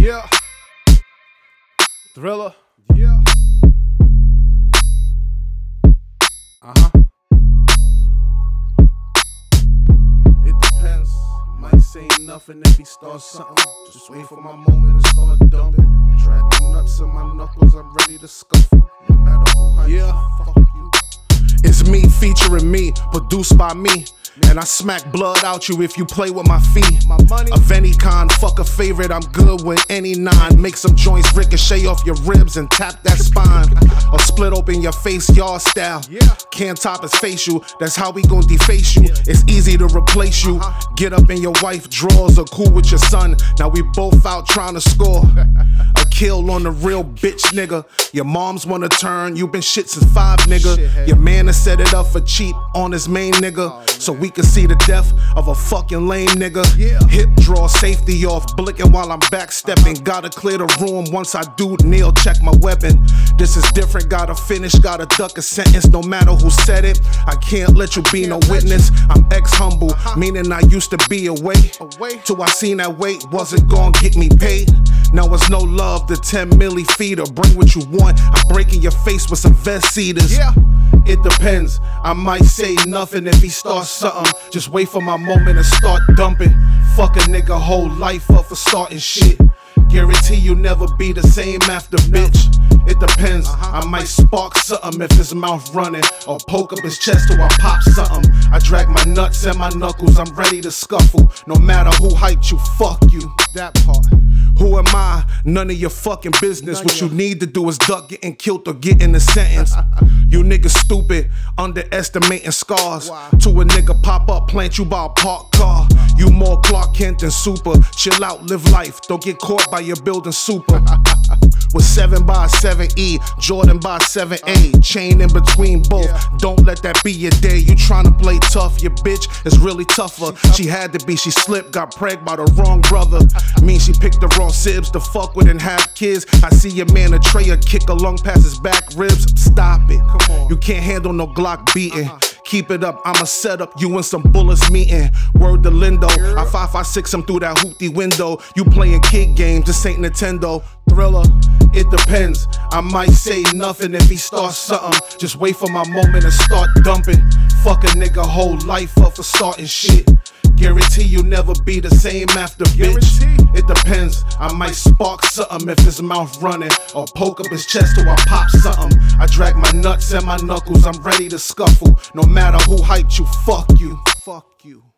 Yeah. Thriller. Yeah. It depends. Might say nothing if he starts something. Just wait for my moment to start dumping. Drag my nuts and my knuckles, I'm ready to scuffle. No matter who hypes you, fuck you. It's me featuring me, produced by me. And I smack blood out you if you play with my feet. My money of any kind, fuck a favorite, I'm good with any nine. Make some joints ricochet off your ribs and tap that spine. Or split open your face, yard style. Can't top his facial, that's how we gon' deface you. It's easy to replace you. Get up in your wife drawers or cool with your son. Now we both out trying to score. A kill on the real bitch nigga. Your moms wanna turn, you been shit since 5 nigga. Your man has set it up for cheap on his main nigga. So we can see the death of a fucking lame nigga. Hip draw, safety off, blinking while I'm backstepping. Gotta clear the room once I do nail check my weapon. This is different, gotta finish, gotta duck a sentence. No matter who said it, I can't let you be no witness. I'm ex-humble, meaning I used to be away. Till I seen that weight wasn't gon' get me paid. Now it's no love, the 10 milli feeder. Bring what you want, I'm breaking your face with some vest cedars. It depends, I might say nothing if he starts something. Just wait for my moment to start dumping. Fuck a nigga whole life up for starting shit. Guarantee you'll never be the same after, bitch. It depends, I might spark something if his mouth running, or poke up his chest till I pop something. I drag my nuts and my knuckles, I'm ready to scuffle. No matter who hyped you, fuck you. That part. Who am I? None of your fucking business. What you need to do is duck getting killed or getting a sentence. You niggas stupid, underestimating scars. To a nigga pop up, plant you by a parked car. You more Clark Kent than Super. Chill out, live life, don't get caught by your building super. With 7 by 7E, Jordan by 7A, chain in between both. Don't let that be your day. You tryna play tough, your bitch is really tougher. She had to be, she slipped, got pregged by the wrong brother. Mean she picked the wrong sibs to fuck with and have kids. I see your man a tray kick along past his back ribs. Stop it, you can't handle no Glock beating. Keep it up, I'ma set up you and some bullets meeting. Word to Lindo, I 5.56 him through that hoopty window. You playing kid games, this ain't Nintendo. Thriller, it depends, I might say nothing if he starts something. Just wait for my moment to start dumping. Fuck a nigga whole life up for starting shit. Guarantee you'll never be the same after, bitch. It depends, I might spark something if his mouth running, or poke up his chest till I pop something. I drag my nuts and my knuckles, I'm ready to scuffle. No matter who hyped you, fuck you. Fuck you.